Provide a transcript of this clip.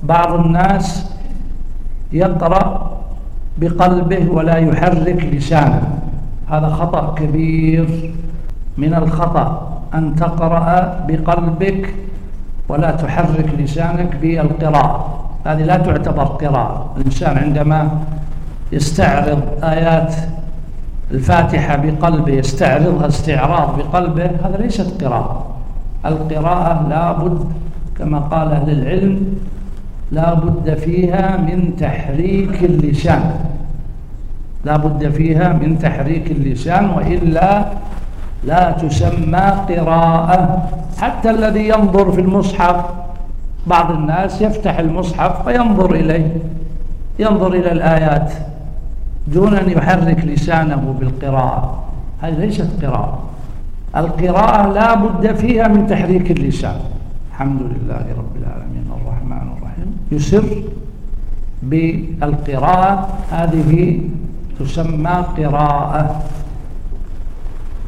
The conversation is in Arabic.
بعض الناس يقرأ بقلبه ولا يحرك لسانه، هذا خطأ كبير. من الخطأ أن تقرأ بقلبك ولا تحرك لسانك بالقراءة، هذه لا تعتبر قراءة. الإنسان عندما يستعرض آيات الفاتحة بقلبه، يستعرضها استعراض بقلبه، هذا ليست قراءة. القراءة لابد كما قال أهل العلم لابد فيها من تحريك اللسان، لابد فيها من تحريك اللسان، وإلا لا تسمى قراءة. حتى الذي ينظر في المصحف، بعض الناس يفتح المصحف فينظر إليه، ينظر إلى الآيات دون أن يحرك لسانه بالقراءة، هذه ليست قراءة. القراءة لا بد فيها من تحريك اللسان. الحمد لله رب العالمين الرحمن الرحيم، يسر بالقراءة، هذه تسمى قراءة.